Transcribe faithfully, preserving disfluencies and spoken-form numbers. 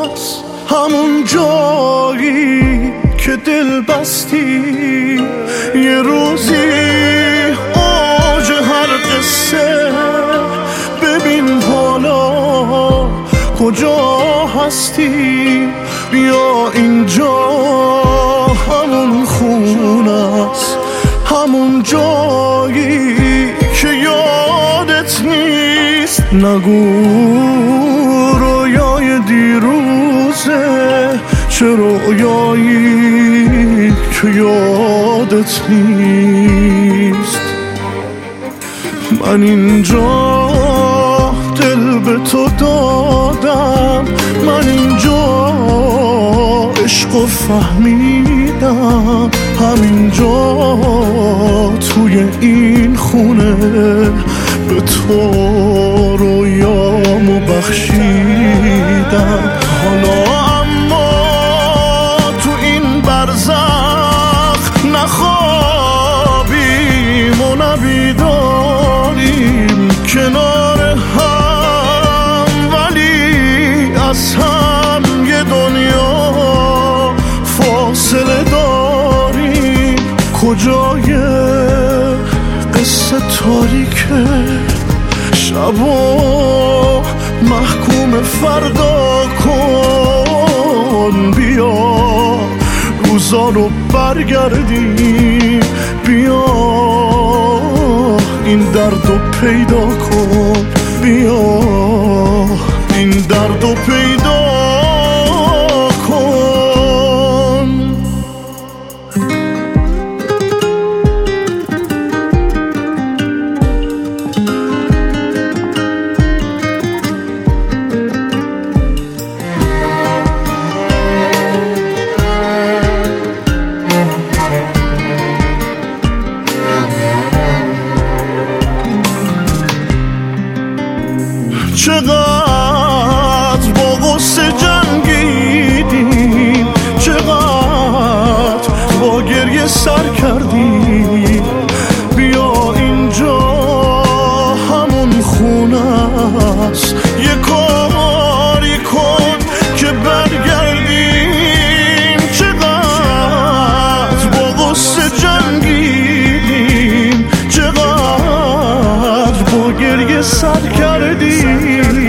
است، همون جایی که دل بستی. یه روزی اوج هر قصه، ببین حالا کجا هستی. بیا اینجا همون خونه است، همون جایی که یادت نیست. نگو رویای دیروزه، چه رویایی که یادت نیست. من اینجا دل به تو دادم، من اینجا عشقو فهمیدم، همینجا توی این خونه به تو رویامو بخشیدم. حالا اما تو این برزخ نخوابیم و نبیداریم کنار هم، ولی از هم یه دنیا فاصله داریم. کجای قصه تاریکه، شبا محکوم فردا کن. بیا روزا رو برگردیم، بیا این درد رو پیدا کن. بیا این درد رو پیدا کن. چقدر با غصه جنگیدیم، چقدر با گریه سر کردیم. بیا اینجا همون خونه است، یه کاری کن که برگردیم. چقدر با غصه جنگیدیم، چقدر با گریه سر کردیم.